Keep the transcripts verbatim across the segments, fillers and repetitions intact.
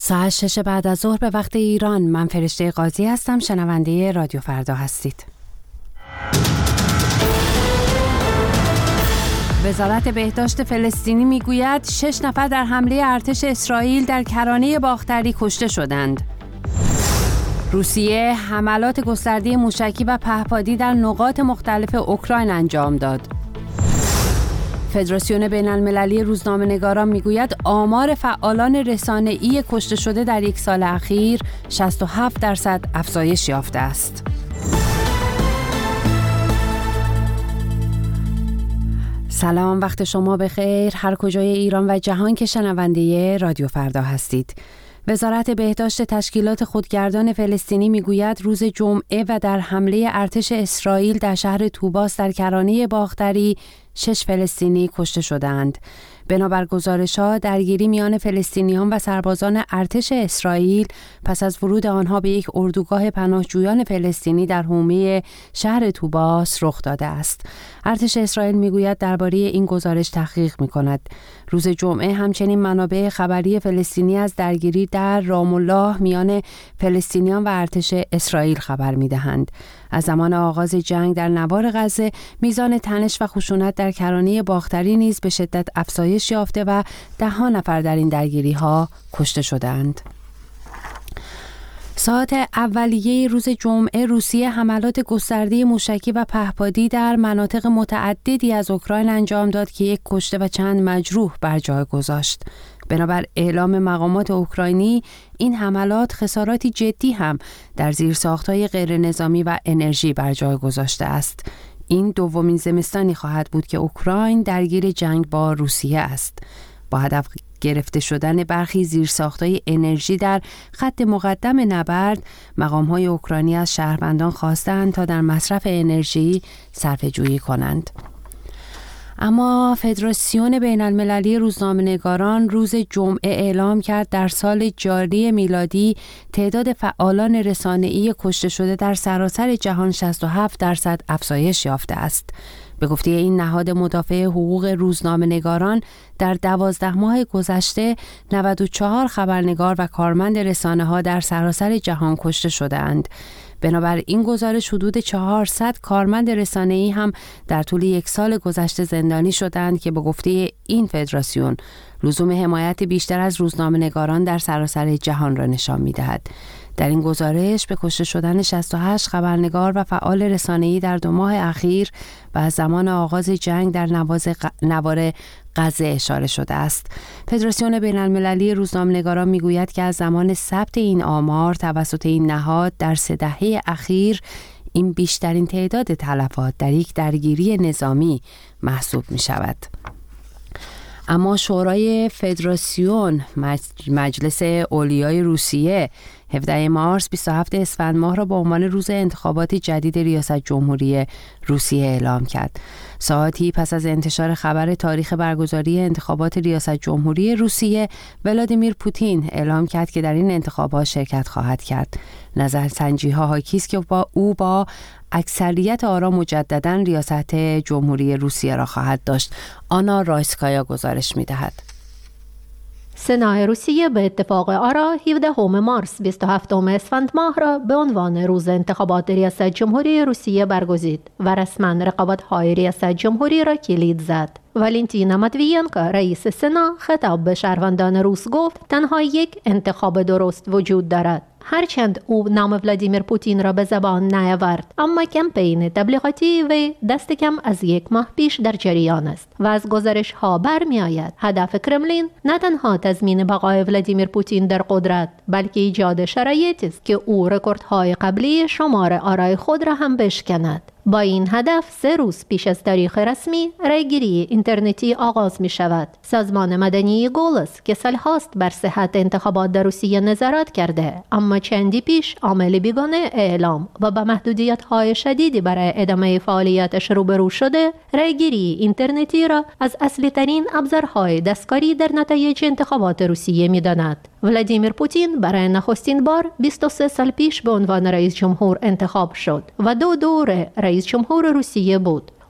ساعت شش بعد از ظهر به وقت ایران. من فرشته قاضی هستم. شنونده رادیو فردا هستید. وزارت بهداشت فلسطینی میگوید شش نفر در حمله ارتش اسرائیل در کرانه باختری کشته شدند. روسیه حملات گسترده موشکی و پهپادی در نقاط مختلف اوکراین انجام داد. فدراسیون بین المللی روزنامه‌نگاران میگوید آمار فعالان رسانه‌ای کشته شده در یک سال اخیر شصت و هفت درصد افزایش یافته است. سلام، وقت شما بخیر هر کجای ایران و جهان که شنونده رادیو فردا هستید. وزارت بهداشت تشکیلات خودگردان فلسطینی میگوید روز جمعه و در حمله ارتش اسرائیل در شهر طوباس در کرانه باختری شش فلسطینی کشته شدند. بنابر گزارش‌ها درگیری میان فلسطینیان و سربازان ارتش اسرائیل پس از ورود آنها به یک اردوگاه پناهجویان فلسطینی در حومه شهر طوباس رخ داده است. ارتش اسرائیل میگوید درباره این گزارش تحقیق می‌کند. روز جمعه همچنین منابع خبری فلسطینی از درگیری در رام الله میان فلسطینیان و ارتش اسرائیل خبر می‌دهند. از زمان آغاز جنگ در نوار غزه میزان تنش و خشونت در کرانه باختری نیز به شدت افزایش یافته و ده ها نفر در این درگیری‌ها کشته شدند. ساعت اولیه روز جمعه روسیه حملات گسترده موشکی و پهپادی در مناطق متعددی از اوکراین انجام داد که یک کشته و چند مجروح بر جای گذاشت. بنابر اعلام مقامات اوکراینی این حملات خساراتی جدی هم در زیرساخت‌های غیر نظامی و انرژی بر جای گذاشته است. این دومین زمستانی خواهد بود که اوکراین درگیر جنگ با روسیه است. با هدف گرفته شدن برخی زیرساخت‌های انرژی در خط مقدم نبرد، مقام‌های اوکراینی از شهروندان خواستند تا در مصرف انرژی صرفه‌جویی کنند. اما فدراسیون بین المللی روزنامه‌نگاران روز جمعه اعلام کرد در سال جاری میلادی تعداد فعالان رسانه‌ای کشته شده در سراسر جهان شصت و هفت درصد افزایش یافته است. به گفته این نهاد مدافع حقوق روزنامه‌نگاران در دوازده ماه گذشته نود و چهار خبرنگار و کارمند رسانه‌ها در سراسر جهان کشته شده‌اند. بنابر این گزارش حدود چهارصد کارمند رسانه‌ای هم در طول یک سال گذشته زندانی شدند که به گفته این فدراسیون لزوم حمایت بیشتر از روزنامه‌نگاران در سراسر جهان را نشان می‌دهد. در این گزارش به کشته شدن شصت و هشت خبرنگار و فعال رسانه‌ای در دو ماه اخیر و از زمان آغاز جنگ در نوار غزه اشاره شده است. فدراسیون بین المللی روزنامه‌نگاران میگوید که از زمان ثبت این آمار توسط این نهاد در سه دهه اخیر این بیشترین تعداد تلفات در یک درگیری نظامی محسوب می شود. اما شورای فدراسیون مجلس اولیای روسیه هفدهم مارس بیست و هفتم اسفند ماه را به عنوان روز انتخابات جدید ریاست جمهوری روسیه اعلام کرد. ساعتی پس از انتشار خبر تاریخ برگزاری انتخابات ریاست جمهوری روسیه، ولادیمیر پوتین اعلام کرد که در این انتخابات شرکت خواهد کرد. نظرسنجی‌ها حاکی است که با او با اکثریت آرا مجدداً ریاست جمهوری روسیه را خواهد داشت. آنا رایسکایا گزارش می‌دهد. سنای روسیه به اتفاق آرا هفدهم مارس بیست و هفتم اسفند ماه را به عنوان روز انتخابات ریاست جمهوری روسیه برگزید و رسما رقابت‌های ریاست جمهوری را کلید زد. والنتینا ماتویینکو رئیس سنا خطاب به شهروندان روس گفت تنها یک انتخاب درست وجود دارد. هرچند او نام ولادیمیر پوتین را به زبان نیاورد، اما کمپین تبلیغاتی و دست کم از یک ماه پیش در جریان است و از گزارش ها برمی آید هدف کرملین نه تنها تضمین بقای ولادیمیر پوتین در قدرت، بلکه ایجاد شرایطی است که او رکوردهای قبلی شمار آرای خود را هم بشکند. با این هدف سه روز پیش از تاریخ رسمی رایگیری اینترنتی آغاز می شود. سازمان مدنی گولس که سالهاست بر صحت انتخابات در روسیه نظارت کرده، اما چندی پیش عامل بیگانه اعلام و با محدودیت‌های شدیدی برای ادامه فعالیتش روبرو شده، رایگیری اینترنتی را از اصلی ترین ابزارهای دستکاری در نتایج انتخابات روسیه می داند. ولادیمیر پوتین برای نخستین بار بیست و سه سال پیش به عنوان رئیس جمهور انتخاب شد و دو دوره رئیس جمهور روسیه بود.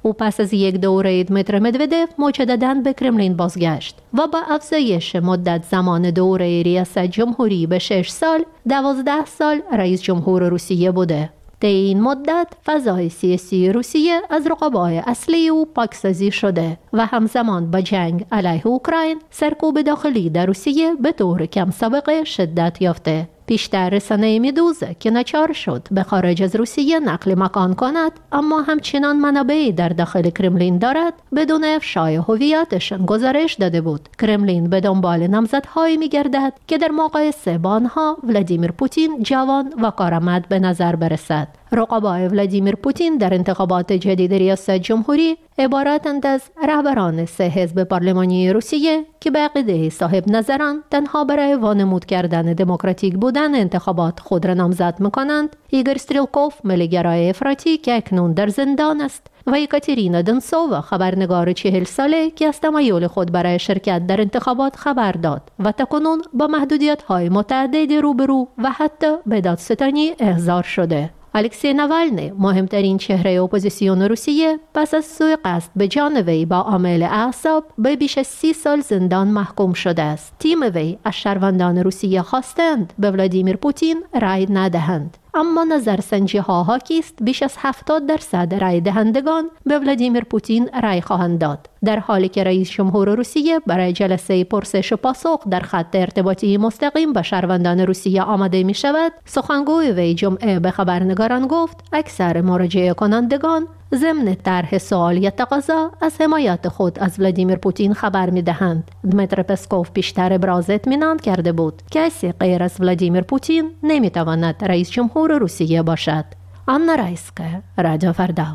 او پس از یک دوره دمیتر مدودف مجدداً به کرملین بازگشت و با افزایش مدت زمان دوره ریاست جمهوری به شش سال، دوازده سال رئیس جمهور روسیه بوده. در این مدت فضای سیاسی روسیه از رقبای اصلی او پاکسازی شده و همزمان با جنگ علیه اوکراین سرکوب داخلی در روسیه به طور کم سابقه شدت یافته. پیشتر رسانه میدوزه که ناچار شد به خارج از روسیه نقل مکان کند، اما همچنان منابعی در داخل کرملین دارد بدون افشای هویتشان گزارش داده بود. کرملین به دنبال نامزدهایی میگردد که در مقایسه با آنها ولادیمیر پوتین جوان و کارآمد به نظر برسد. رقبای ولادیمیر پوتین در انتخابات جدید ریاست جمهوری عبارتند از رهبران سه حزب پارلمانی روسیه که به عقیده صاحب نظران تنها برای وانمود کردن دموکراتیک بودن انتخابات خود را نامزد می‌کنند: ایگور استریلکوف، ملیگرای افراطی که اکنون در زندان است، و یکاترینا دنسووا، خبرنگار چهل ساله که از تمایل خود برای شرکت در انتخابات خبر داد و تاکنون با محدودیت‌های متعددی روبرو و حتی به دادستانی احضار شده. الکسی ناوالنی، مهمترین چهره اپوزیسیون روسیه، پس از سوءقصد به جان وی با عامل اعصاب به بیش از سی سال زندان محکوم شده است. تیم وی از شهروندان روسیه خواستند به ولادیمیر پوتین رأی ندهند، اما نظرسنجی ها حاکی است بیش از هفتاد درصد رأی دهندگان به ولادیمیر پوتین رأی خواهند داد. در حالی که رئیس جمهور روسیه برای جلسه پرسش و پاسخ در خط ارتباطی مستقیم با شهروندان روسیه آماده می شود، سخنگوی وی جمعه به خبرنگاران گفت اکثر مراجعه کنندگان ضمن طرح سوال یا تقاضا از حمایت خود از ولادیمیر پوتین خبر می دهند. دمیتر پسکوف پیشتر ابراز اطمینان کرده بود کسی غیر از ولادیمیر پوتین نمی تواند رئیس جمهور روسیه باشد. آنا رایسکه، رادیو فردا.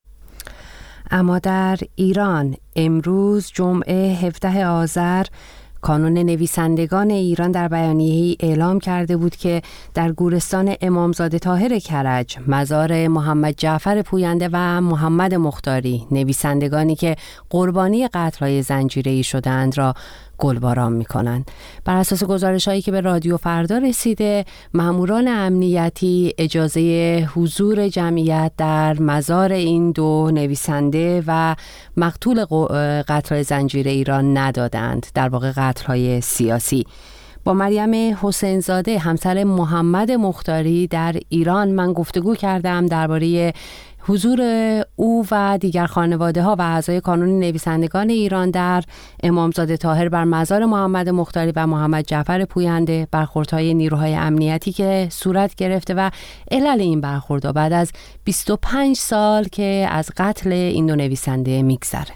اما در ایران امروز جمعه هفدهم آذر کانون نویسندگان ایران در بیانیه‌ای اعلام کرده بود که در گورستان امامزاده طاهر کرج مزار محمد جعفر پوینده و محمد مختاری، نویسندگانی که قربانی قتل‌های زنجیره‌ای شدند، را گلباران می‌کنند. بر اساس گزارش‌هایی که به رادیو فردا رسیده، مأموران امنیتی اجازه حضور جمعیت در مزار این دو نویسنده و مقتول قتل‌های زنجیره‌ای را ندادند، در واقع قتل‌های سیاسی. با مریم حسینزاده، همسر محمد مختاری در ایران، من گفتگو کردم درباره حضور او و دیگر خانواده‌ها و اعضای کانون نویسندگان ایران در امامزاده طاهر بر مزار محمد مختاری و محمد جعفر پوینده، برخوردهای نیروهای امنیتی که صورت گرفته و علل این برخوردها بعد از بیست و پنج سال که از قتل این دو نویسنده میگذره.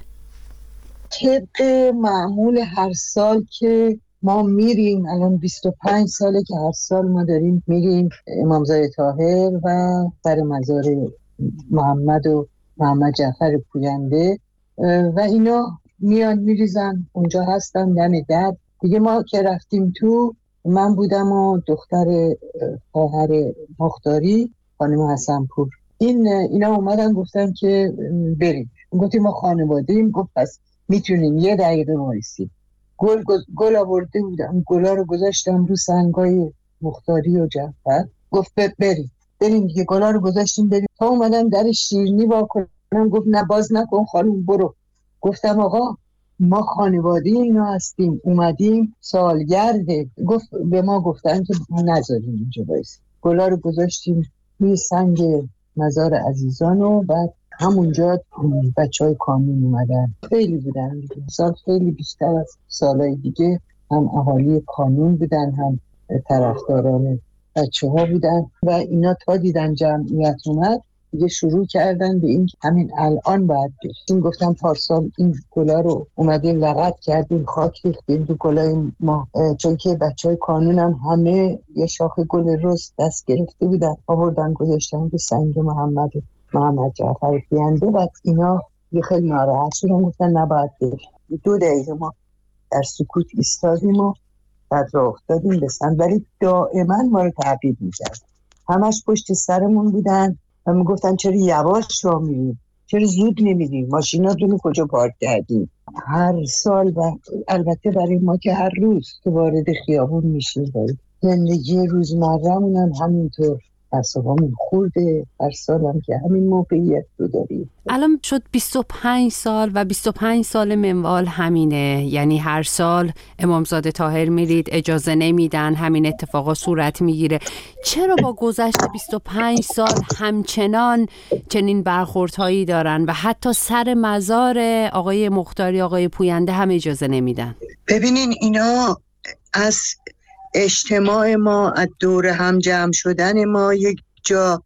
طبق معمول هر سال که ما میریم، الان بیست و پنج ساله که هر سال ما داریم میریم امامزاده طاهر و سر مزار محمد و محمد جعفر پوینده و اینا میان میریزن اونجا هستن دم در دیگه. ما که رفتیم تو، من بودم و دختر خواهر مختاری خانم حسنپور، این اینا اومدن گفتن که بریم. گفتیم ما خانواده ایم. گفت پس میتونیم یه دقیقه وایسیم. گل گل آورده بودم، گلا رو گذاشتم رو سنگای مختاری و جعفر. گفت بریم بریم دیگه. گلا رو گذاشتیم بریم تا اومدم در شیرینی وا کنم، گفت نه باز نکن خانم برو. گفتم آقا ما خانواده اینا هستیم، اومدیم سالگرده. گفت به ما گفتن که نذاریم اینجا وایسیم. گلا رو گذاشتیم روی سنگ مزار عزیزان و بعد همونجا بچهای کانون اومدن. خیلی بودن دیگه، سال خیلی بیشتر از سالهای دیگه، هم اهالی کانون بودن هم طرفداران بچه ها بودن و اینا تا دیدن جمعیت اومد دیگه شروع کردن به این همین الان باید بریم. گفتم پارسال این گلا رو اومدیم لغت کردیم، خاک ریختیم تو گلای ما، چون که بچه های کانون هم همه یه شاخ گل رز دست گرفته بودن، آوردن گذاشتن به سنگ محمد محمد جعفر پوینده و اینا یه خیلی ناراحت شدن، گفتن نباید بریم. دو دقیقه ما در سکوت ایستادیم و بعد راه افتادیم به سمت، ولی دائما ما رو تعقیب می‌کرد. همش پشت سرمون بودن و میگفتن چرا یواش راه میریم، چرا زود نمیریم، ماشیناتون کجا پارک کردیم. هر سال و البته برای ما که هر روز که وارد خیابون میشیم، زندگی روزمره‌مون هم همینطور اعصابمون خورده. هر سالم که همین موقعیت رو داریم. الان شد بیست و پنج سال و بیست و پنج سال منوال همینه، یعنی هر سال امامزاده طاهر میرید اجازه نمیدن، همین اتفاقا صورت میگیره. چرا با گذشت بیست و پنج سال همچنان چنین برخوردهایی دارن و حتی سر مزار آقای مختاری، آقای پوینده هم اجازه نمیدن؟ ببینین اینا از اجتماع ما، از دور هم جمع شدن ما یک جا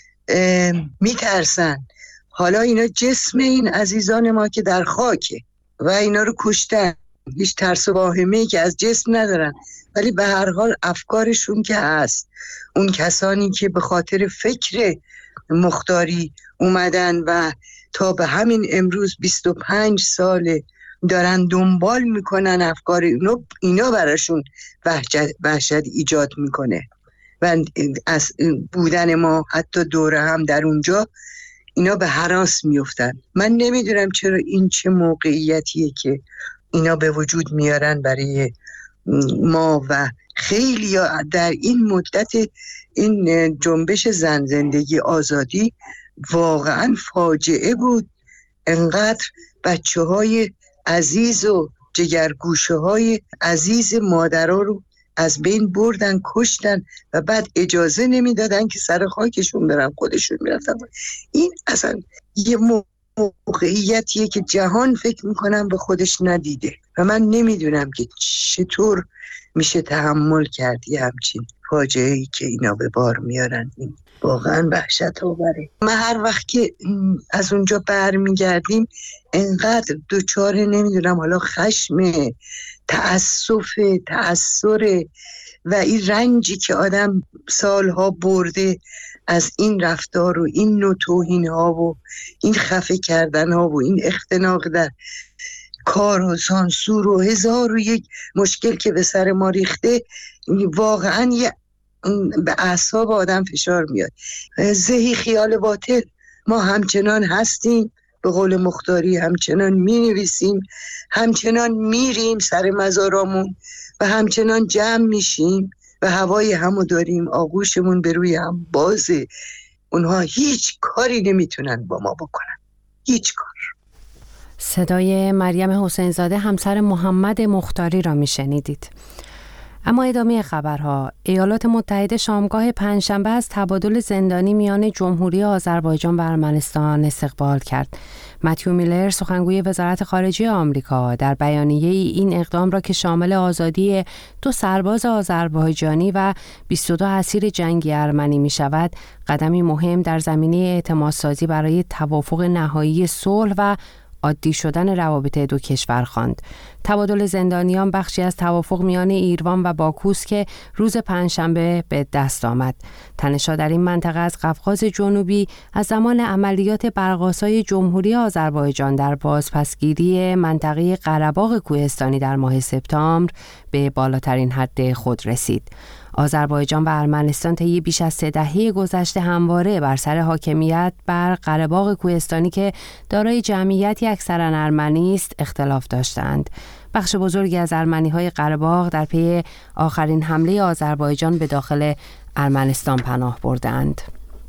میترسن. حالا اینا جسم این عزیزان ما که در خاکه و اینا رو کشتن، هیچ ترس و واهمه‌ای که از جسم ندارن، ولی به هر حال افکارشون که هست. اون کسانی که به خاطر فکر مختاری اومدن و تا به همین امروز بیست و پنج ساله دارن دنبال میکنن افکار اینا، اینا براشون وحشت, وحشت ایجاد میکنه و از بودن ما حتی دوره هم در اونجا اینا به هراس میفتن. من نمیدونم چرا این چه موقعیتیه که اینا به وجود میارن برای ما و خیلی در این مدت این جنبش زن زندگی آزادی واقعا فاجعه بود. انقدر بچه های عزیز و جگرگوشه های عزیز مادرها رو از بین بردن، کشتن و بعد اجازه نمیدادن که سر خاکشون برن، خودشون میرفتن. این اصلا یه موقعیتیه که جهان فکر میکنم به خودش ندیده و من نمیدونم که چطور میشه تحمل کردی همچین فاجعه‌ای که اینا به بار میارن. این واقعا وحشت آوره. ما هر وقت که از اونجا برمیگردیم انقدر دوچار نمیدونم حالا خشم، تأسف، تأثر و این رنجی که آدم سالها برده از این رفتار و این نوع توهین ها و این خفه کردن ها و این اختناق در کار و سانسور و هزار و یک مشکل که به سر ما ریخته، واقعا یه به اعصاب آدم فشار میاد. زهی خیال باطل، ما همچنان هستیم، به قول مختاری همچنان می نویسیم، همچنان میریم سر مزارامون و همچنان جمع میشیم و هوای همو داریم، آغوشمون به روی هم بازه. اونها هیچ کاری نمیتونن با ما بکنن، هیچ کار. صدای مریم حسین زاده همسر محمد مختاری را میشنیدید. اما ادامه خبرها. ایالات متحده شامگاه پنجشنبه از تبادل زندانی میان جمهوری آذربایجان و ارمنستان استقبال کرد. متیو میلر سخنگوی وزارت خارجه آمریکا در بیانیه این اقدام را که شامل آزادی دو سرباز آذربایجانی و بیست و دو اسیر جنگی ارمنی می شود، قدمی مهم در زمینه اعتمادسازی برای توافق نهایی صلح و عادی شدن روابط دو کشور خواند. تبادل زندانیان بخشی از توافق میان ایروان و باکوست که روز پنجشنبه به دست آمد. تنش‌ها در این منطقه از قفقاز جنوبی از زمان عملیات برق‌آسای جمهوری آذربایجان در بازپسگیری منطقه قره‌باغ کوهستانی در ماه سپتامبر به بالاترین حد خود رسید. آذربایجان و ارمنستان طی بیش از سه دهه گذشته همواره بر سر حاکمیت بر قره‌باغ کوهستانی که دارای جمعیتی اکثراً ارمنی است اختلاف داشتند. بخش بزرگی از ارمنی‌های قره‌باغ در پی آخرین حمله آذربایجان به داخل ارمنستان پناه بردند.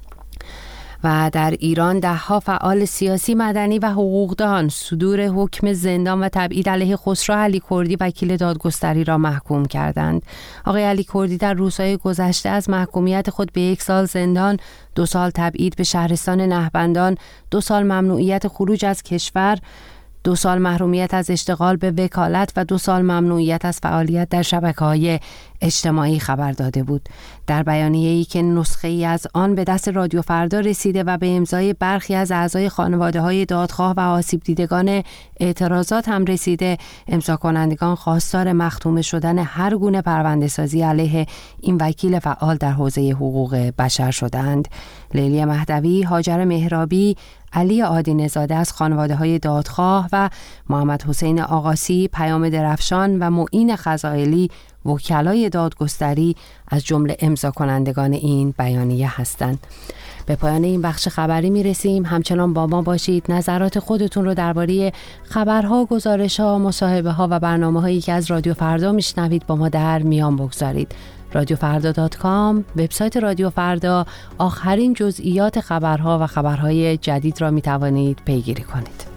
و در ایران ده‌ها فعال سیاسی، مدنی و حقوقدان صدور حکم زندان و تبعید علیه خسرو علی کردی وکیل دادگستری را محکوم کردند. آقای علی کردی در روزهای گذشته از محکومیت خود به یک سال زندان، دو سال تبعید به شهرستان نهبندان، دو سال ممنوعیت خروج از کشور، دو سال محرومیت از اشتغال به وکالت و دو سال ممنوعیت از فعالیت در شبکه‌های اجتماعی خبر داده بود. در بیانیه‌ای که نسخه‌ای از آن به دست رادیو فردا رسیده و به امضای برخی از اعضای خانواده‌های دادخواه و آسیب دیدگان اعتراضات هم رسیده، امضا کنندگان خواستار مختوم شدن هر گونه پرونده‌سازی علیه این وکیل فعال در حوزه حقوق بشر شدند. لیلی مهدوی، هاجر مهرابی، علی عادی‌نژاد از خانواده‌های دادخواه و محمد حسین آقاسی، پیام درفشان و معین خزائلی وکلای دادگستری از جمله امضا کنندگان این بیانیه هستند. به پایان این بخش خبری میرسیم. همچنان با ما باشید. نظرات خودتون رو درباره خبرها، گزارش‌ها، مصاحبه‌ها و برنامه‌هایی که از رادیو فردا میشنوید با ما در میان بگذارید. رادیو فردا دات کام، وبسایت رادیو فردا، آخرین جزئیات خبرها و خبرهای جدید را می توانید پیگیری کنید.